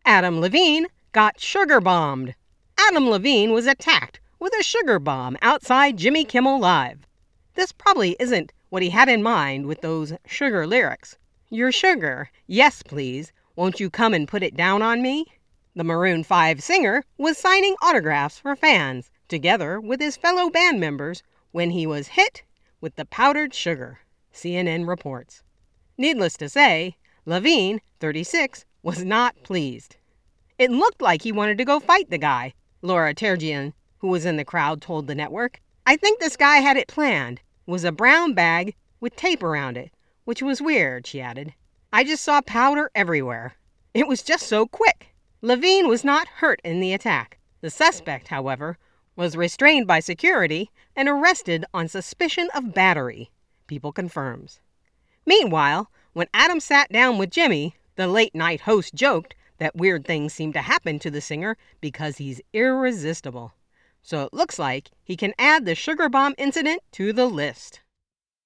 Adam Levine got sugar bombed. Adam Levine was attacked with a sugar bomb outside Jimmy Kimmel Live. This probably isn't what he had in mind with those sugar lyrics. Your sugar, yes please, won't you come and put it down on me? The Maroon 5 singer was signing autographs for fans, together with his fellow band members, when he was hit with the powdered sugar, CNN reports. Needless to say, Levine, 36, was not pleased. It looked like he wanted to go fight the guy, Laura Terjian, who was in the crowd, told the network. I think this guy had it planned. It was a brown bag with tape around it, which was weird, she added. I just saw powder everywhere. It was just so quick. Levine was not hurt in the attack. The suspect, however, was restrained by security and arrested on suspicion of battery, People confirms. Meanwhile, when Adam sat down with Jimmy, the late-night host joked that weird things seem to happen to the singer because he's irresistible. So it looks like he can add the sugar bomb incident to the list.